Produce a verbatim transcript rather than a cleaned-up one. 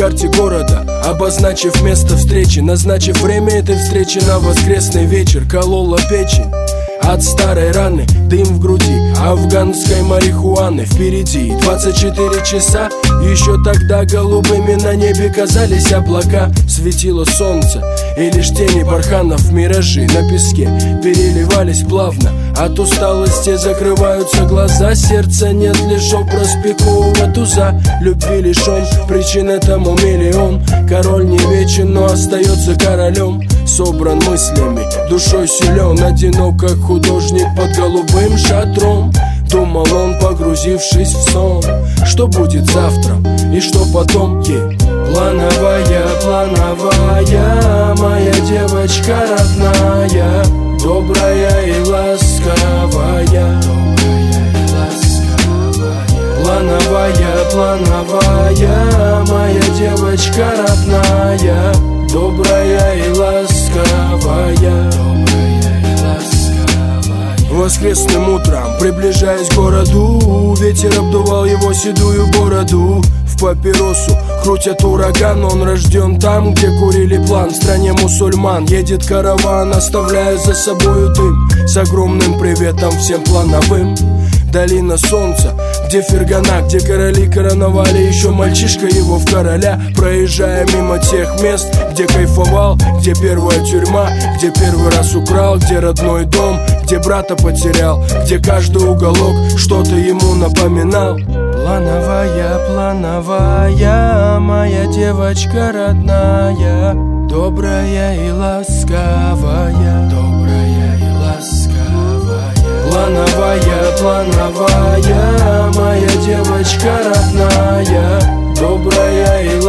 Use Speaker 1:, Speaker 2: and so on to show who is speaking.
Speaker 1: карте города, обозначив место встречи, назначив время этой встречи на воскресный вечер. Колола печень от старой раны, дым в груди афганской марихуаны. Впереди двадцать четыре часа. Еще тогда голубыми на небе казались облака. Светило солнце, и лишь тени барханов, миражи на песке переливались плавно. От усталости закрываются глаза. Сердца нет, лишь образ пикового туза. Любви лишен, причин этому миллион. Король не вечен, но остается королем. Собран мыслями, душой силен, одинок, как художник под голубым шатром. Думал он, погрузившись в сон, что будет завтра и что потом. yeah. Плановая, плановая, моя девочка родная, добрая и ласковая. Плановая, плановая, моя девочка родная, добрая и ласковая. Воскресным утром, приближаясь к городу, ветер обдувал его седую бороду. В папиросу крутят ураган, он рожден там, где курили план. В стране мусульман едет караван, оставляя за собою дым, с огромным приветом всем плановым. Долина солнца, где Фергана, где короли короновали еще мальчишка его в короля. Проезжая мимо тех мест, где кайфовал, где первая тюрьма, где первый раз украл, где родной дом, где брата потерял, где каждый уголок что-то ему напоминал. Плановая, плановая, моя девочка родная, добрая и ласковая, добрая и ласковая. Плановая, плановая, моя девочка родная, добрая и